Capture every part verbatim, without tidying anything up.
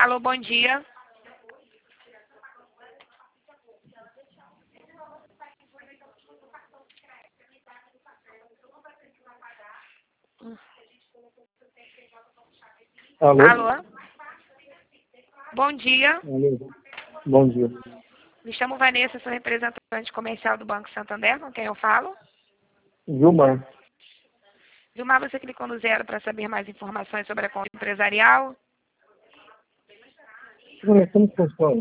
Alô, bom dia. Alô? Alô? Bom dia. Alô. Bom dia. Me chamo Vanessa, sou representante comercial do Banco Santander, com quem eu falo. Vilmar. Vilmar, você clicou no zero para saber mais informações sobre a conta empresarial? Olha, como funciona?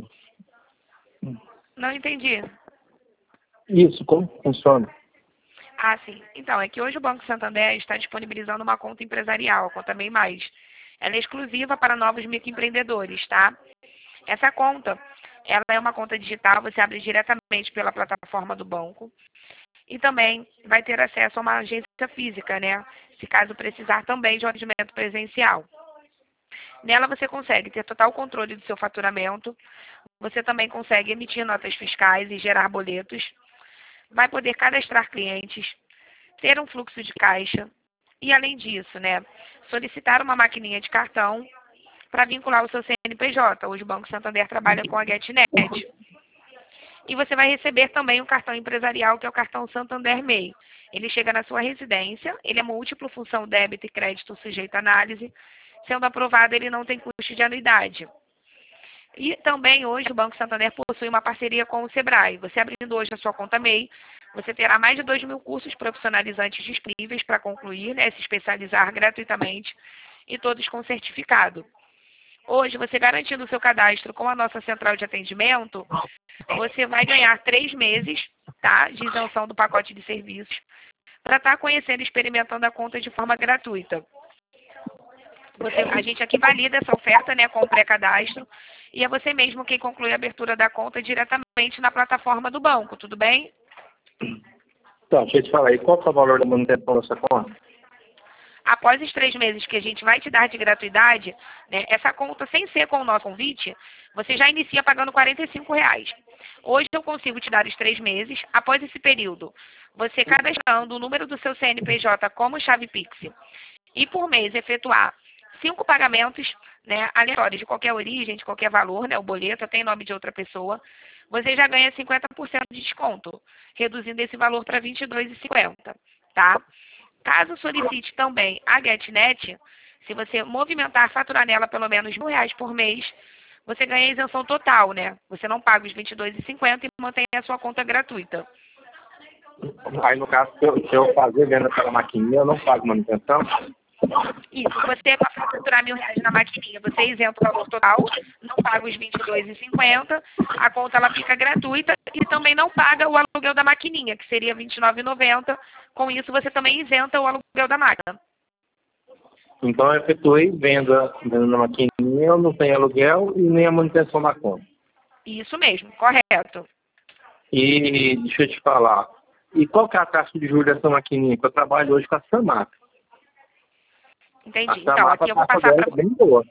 Não entendi. Isso, como funciona? Ah, sim. Então, é que hoje o Banco Santander está disponibilizando uma conta empresarial, a conta Bem Mais. Ela é exclusiva para novos microempreendedores, tá? Essa conta, ela é uma conta digital, você abre diretamente pela plataforma do banco. E também vai ter acesso a uma agência física, né? Se caso precisar também de um atendimento presencial. Nela você consegue ter total controle do seu faturamento. Você também consegue emitir notas fiscais e gerar boletos. Vai poder cadastrar clientes, ter um fluxo de caixa e, além disso, né, solicitar uma maquininha de cartão para vincular o seu C N P J. Hoje o Banco Santander trabalha com a GetNet. E você vai receber também um cartão empresarial, que é o cartão Santander M E I. Ele chega na sua residência, ele é múltiplo função débito e crédito sujeito à análise. Sendo aprovado, ele não tem custo de anuidade. E também hoje o Banco Santander possui uma parceria com o Sebrae. Você abrindo hoje a sua conta M E I, você terá mais de dois mil cursos profissionalizantes disponíveis para concluir, né, se especializar gratuitamente e todos com certificado. Hoje, você garantindo o seu cadastro com a nossa central de atendimento, você vai ganhar três meses, tá, de isenção do pacote de serviços para estar conhecendo e experimentando a conta de forma gratuita. Você, a gente aqui valida essa oferta, né, com o pré-cadastro, e é você mesmo quem conclui a abertura da conta diretamente na plataforma do banco, tudo bem? Então, deixa eu te falar aí, qual que é o valor da manutenção dessa conta? Após os três meses que a gente vai te dar de gratuidade, né, essa conta, sem ser com o nosso convite, você já inicia pagando quarenta e cinco reais. Hoje eu consigo te dar os três meses. Após esse período, você cadastrando o número do seu C N P J como chave Pix e por mês efetuar cinco pagamentos, né, aleatórios de qualquer origem, de qualquer valor, né, o boleto tem nome de outra pessoa, você já ganha cinquenta por cento de desconto, reduzindo esse valor para vinte e dois reais e cinquenta centavos, tá? Caso solicite também a GetNet, se você movimentar, faturar nela pelo menos mil reais por mês, você ganha a isenção total, né? Você não paga os vinte e dois reais e cinquenta centavos e mantém a sua conta gratuita. Aí, no caso, se eu, se eu fazer venda pela maquininha, eu não pago manutenção? Isso, você para faturar mil reais na maquininha, você isenta o valor total, não paga os vinte e dois reais e cinquenta centavos, a conta ela fica gratuita e também não paga o aluguel da maquininha, que seria vinte e nove reais e noventa centavos. Com isso, você também isenta o aluguel da máquina. Então, eu efetuei venda, venda na maquininha, eu não tenho aluguel e nem a manutenção na conta. Isso mesmo, correto. E deixa eu te falar, e qual que é a taxa de juros dessa maquininha? Que eu trabalho hoje com a Samap. Entendi. A Então, Samap, aqui a eu vou taxa passar dela para... é bem boa.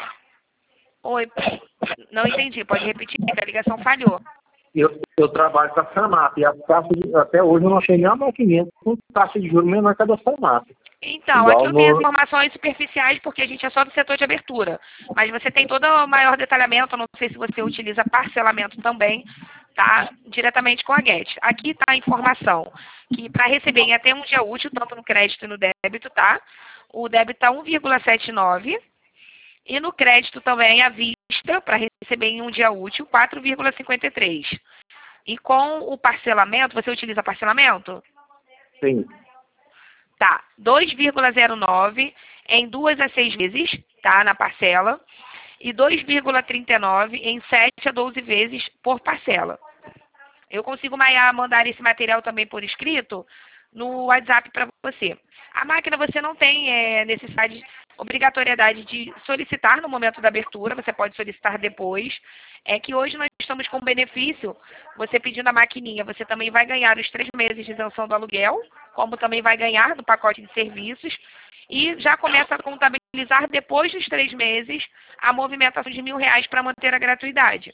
Oi, não entendi, pode repetir, que a ligação falhou. Eu, eu trabalho com a Samap e a taxa de, até hoje eu não achei nenhuma maquininha com taxa de juros menor que a da Samap. Então, Igual aqui eu tenho as no... informações superficiais porque a gente é só do setor de abertura. Mas você tem todo o maior detalhamento, não sei se você utiliza parcelamento também, tá? Diretamente com a Get. Aqui está a informação que para receber em até um dia útil, tanto no crédito e no débito, tá? O débito está um vírgula setenta e nove e no crédito também à vista, para receber em um dia útil, quatro vírgula cinquenta e três. E com o parcelamento, você utiliza parcelamento? Sim. Tá, dois vírgula zero nove em duas a seis vezes, tá, na parcela, e dois vírgula trinta e nove em sete a doze vezes por parcela. Eu consigo mandar esse material também por escrito no WhatsApp para você. A máquina você não tem é, necessidade, obrigatoriedade de solicitar no momento da abertura, você pode solicitar depois. É que hoje nós estamos com benefício, você pedindo a maquininha, você também vai ganhar os três meses de isenção do aluguel, como também vai ganhar do pacote de serviços, e já começa a contabilizar depois dos três meses a movimentação de mil reais para manter a gratuidade.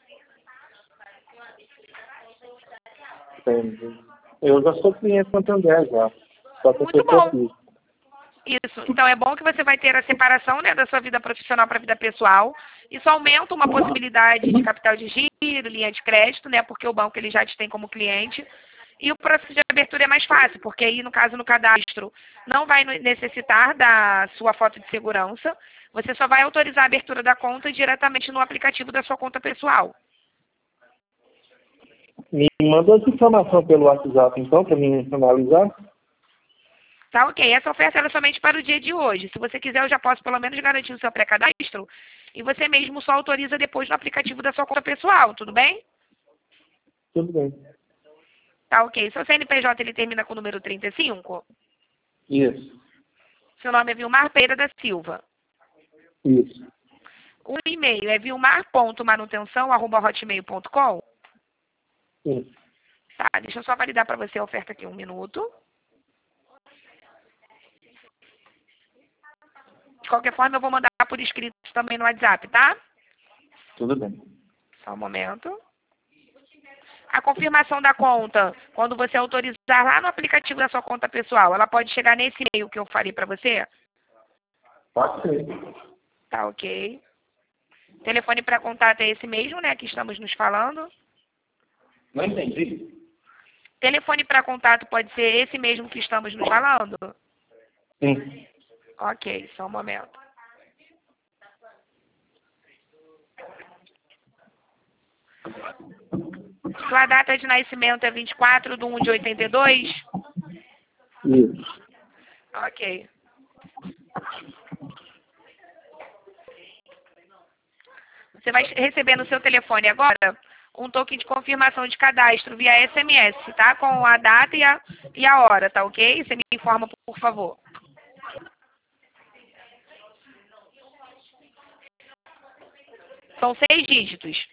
Entendi. Eu já sou cliente Santander já. Só que eu Muito sou bom. profissional. Isso. Então é bom que você vai ter a separação, né, da sua vida profissional para a vida pessoal. Isso aumenta uma possibilidade de capital de giro, linha de crédito, né, porque o banco ele já te tem como cliente. E o processo de abertura é mais fácil, porque aí, no caso, no cadastro, não vai necessitar da sua foto de segurança. Você só vai autorizar a abertura da conta diretamente no aplicativo da sua conta pessoal. Me manda essa informação pelo WhatsApp, então, para mim finalizar. Tá ok. Essa oferta ela é somente para o dia de hoje. Se você quiser, eu já posso pelo menos garantir o seu pré-cadastro e você mesmo só autoriza depois no aplicativo da sua conta pessoal, tudo bem? Tudo bem. Tá ok. Seu C N P J ele termina com o número trinta e cinco? Isso. Seu nome é Vilmar Pereira da Silva. Isso. O e-mail é vilmar ponto manutenção arroba hotmail ponto com? Isso. Tá, deixa eu só validar para você a oferta aqui um minuto. De qualquer forma, eu vou mandar por escrito também no WhatsApp, tá? Tudo bem. Só um momento. A confirmação da conta, quando você autorizar lá no aplicativo da sua conta pessoal, ela pode chegar nesse e-mail que eu falei para você? Pode ser. Tá ok. Telefone para contato é esse mesmo, né, que estamos nos falando? Não entendi. Telefone para contato pode ser esse mesmo que estamos nos falando? Sim. Ok, só um momento. Sua data de nascimento é vinte e quatro de um de oitenta e dois? Isso. Ok. Você vai receber no seu telefone agora um token de confirmação de cadastro via S M S, tá? Com a data e a, e a hora, tá ok? Você me informa, por favor. São seis dígitos.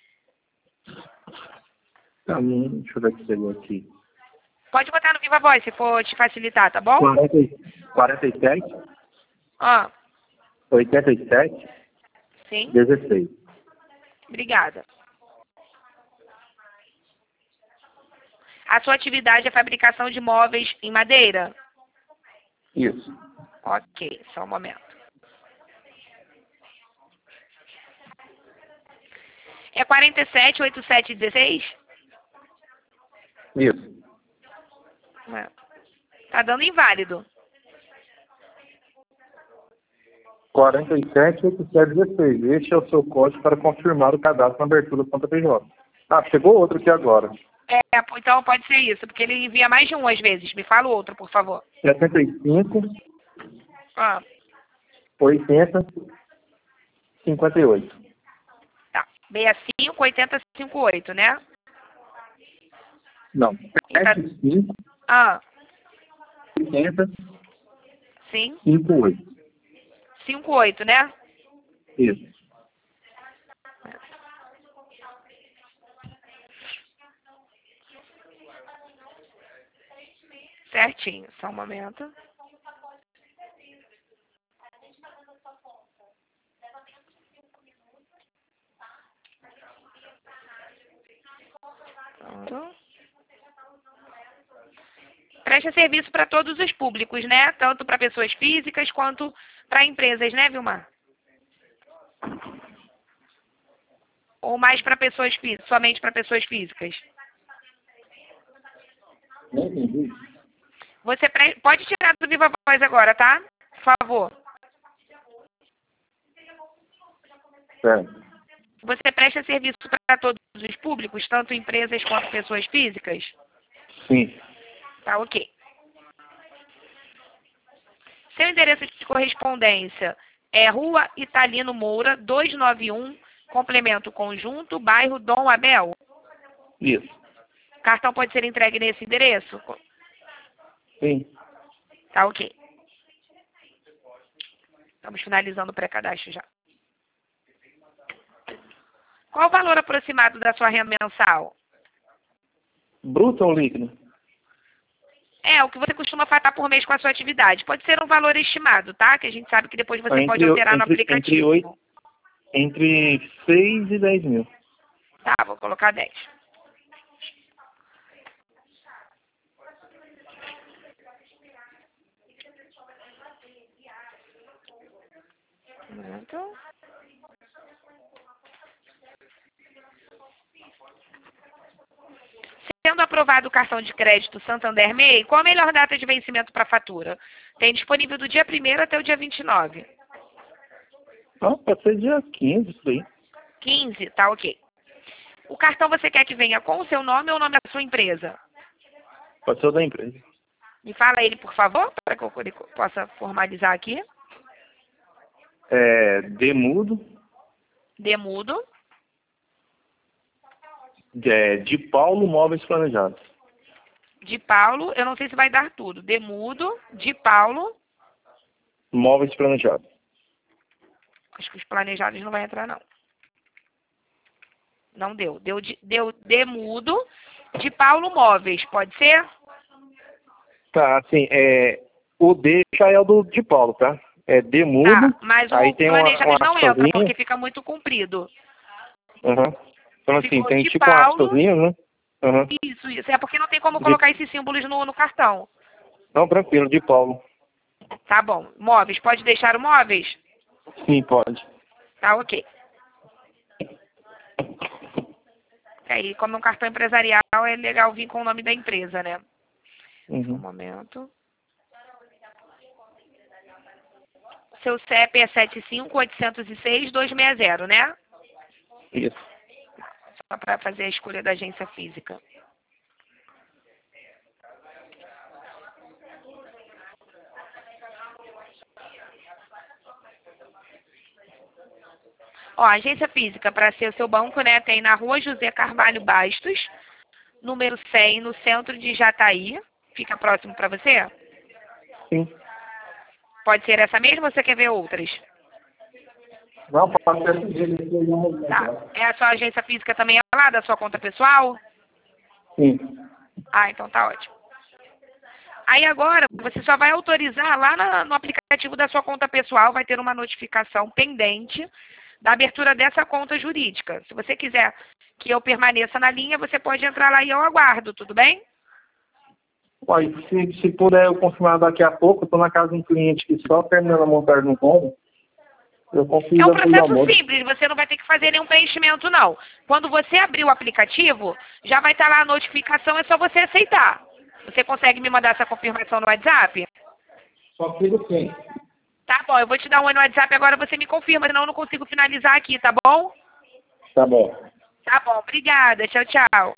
Tá, hum, deixa eu ver o que chegou aqui. Pode botar no Viva Voz, se for te facilitar, tá bom? quarenta e sete, Ah, oitenta e sete, sim. dezesseis. Obrigada. A sua atividade é fabricação de móveis em madeira? Isso. Ok, só um momento. É quarenta e sete, oitenta e sete, dezesseis? Isso. É. Tá dando inválido. quarenta e sete, oitenta e sete, dezesseis. Este é o seu código para confirmar o cadastro na abertura do conta P J. Ah, chegou outro aqui agora. É, então pode ser isso, porque ele envia mais de um às vezes. Me fala o outro, por favor. setenta e cinco, Ah, oitenta, cinquenta e oito. tá. sessenta e cinco, oitenta, cinquenta e oito, né? Não. Tá- setenta e cinco, Ah, oitenta, sim. cinquenta e oito. cinquenta e oito, né? Isso. Certinho, só um momento. Pronto. Presta serviço para todos os públicos, né? Tanto para pessoas físicas quanto para empresas, né, Vilmar? Ou mais para pessoas físicas, somente para pessoas físicas? Não entendi. Você pre... pode tirar do Viva Voz agora, tá? Por favor. Certo. Você presta serviço para todos os públicos, tanto empresas quanto pessoas físicas? Sim. Tá, ok. Seu endereço de correspondência é Rua Italino Moura, duzentos e noventa e um, complemento conjunto, bairro Dom Abel. Isso. Cartão pode ser entregue nesse endereço? Sim. Tá, ok. Estamos finalizando o pré-cadastro já. Qual o valor aproximado da sua renda mensal? Bruto ou líquido? É, o que você costuma fatar por mês com a sua atividade. Pode ser um valor estimado, tá? Que a gente sabe que depois você Entre, pode alterar no entre, aplicativo. entre, oito, entre seis e dez mil. Tá, vou colocar dez. Momento. Sendo aprovado o cartão de crédito Santander M E I, qual a melhor data de vencimento para a fatura? Tem disponível do dia primeiro até o dia vinte e nove. Não, pode ser dia quinze, isso aí. quinze, tá ok. O cartão você quer que venha com o seu nome ou o nome da sua empresa? Pode ser o da empresa. Me fala ele, por favor, para que eu possa formalizar aqui. É Demudo, Demudo. é, de Paulo Móveis Planejados. De Paulo, eu não sei se vai dar tudo. Demudo, de Paulo. Móveis Planejados. Acho que os planejados não vai entrar, não. Não deu. Deu, de, deu Demudo, de Paulo Móveis. Pode ser? Tá, assim, é, o D já é o do de Paulo, tá? É Demudo, Tá, mas aí o tem uma, planejados uma não entra, aspazinha. porque fica muito comprido. Uhum. Então, assim, Ficou tem de tipo uma Paulo. aspazinha, né? Uhum. Isso, isso. É porque não tem como De... colocar esses símbolos no, no cartão. Não, tranquilo, de Paulo. Tá bom. Móveis, pode deixar o móveis? Sim, pode. Tá ok. Aí, como é um cartão empresarial, é legal vir com o nome da empresa, né? Uhum. Um momento. Seu C E P é sete cinco oito zero seis dois seis zero, né? Isso. Só para fazer a escolha da agência física. Ó, a agência física, para ser o seu banco, né, tem na rua José Carvalho Bastos, número cem, no centro de Jataí. Fica próximo para você? Sim. Pode ser essa mesma ou você quer ver outras? Não, pode ser esse jeito. Tá. É a sua agência física também é lá da sua conta pessoal? Sim. Ah, então tá ótimo. Aí agora, você só vai autorizar lá na, no aplicativo da sua conta pessoal, vai ter uma notificação pendente da abertura dessa conta jurídica. Se você quiser que eu permaneça na linha, você pode entrar lá e eu aguardo, tudo bem? Uai, se, se puder eu confirmar daqui a pouco, eu estou na casa de um cliente que só terminando a montagem no home. Eu confio É um da Folha processo Almoço. simples, você não vai ter que fazer nenhum preenchimento, não. Quando você abrir o aplicativo, já vai estar lá a notificação, é só você aceitar. Você consegue me mandar essa confirmação no WhatsApp? Só filho sim. Tá bom, eu vou te dar um oi no WhatsApp agora, você me confirma, senão eu não consigo finalizar aqui, tá bom? Tá bom. Tá bom, obrigada. Tchau, tchau.